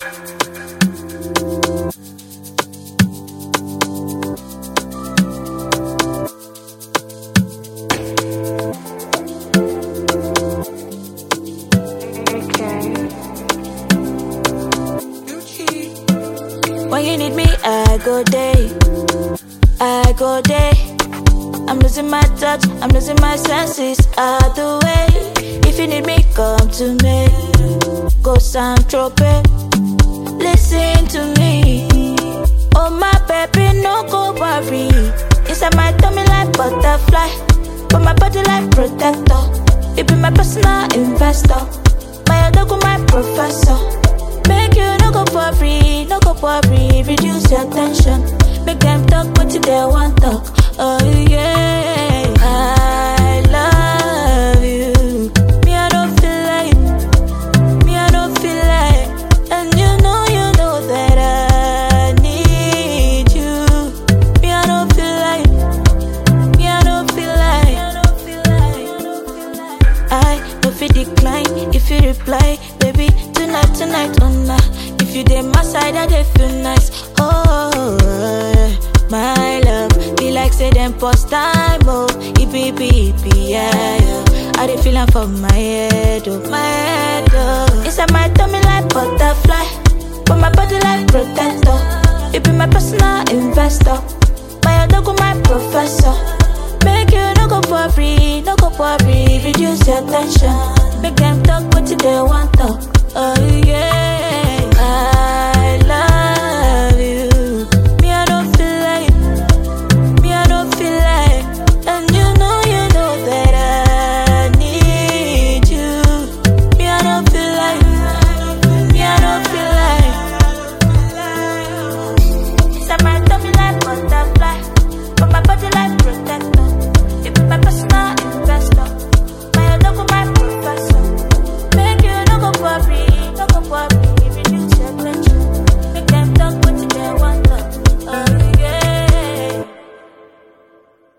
When you need me, I go day, I go day. I'm losing my touch, I'm losing my senses, out the way. If you need me, come to me. Go Saint-Tropez, listen to me. Oh my baby, no go worry. Inside my tummy like butterfly, but my body like protector. You be my personal investor, my dog, my professor. Make you no go worry, no go worry. Reduce your tension, make them talk what you they want talk. Oh yeah, I love you. Me I don't feel like, me I don't feel like, and you know that I need you. Me I don't feel like, me I don't feel like, I don't feel decline if you reply, baby. Tonight, oh nah. If you dey my side, I dey feel nice. Oh, my love, be like say them post time, oh. Yeah. I dey feel am for my head, oh, my head, oh. Inside my tummy like butterfly, but my body like protector. You be my personal investor, my dog, my professor. Make you no go worry, no go worry. Reduce your tension, make them talk what you they want talk. Oh yeah.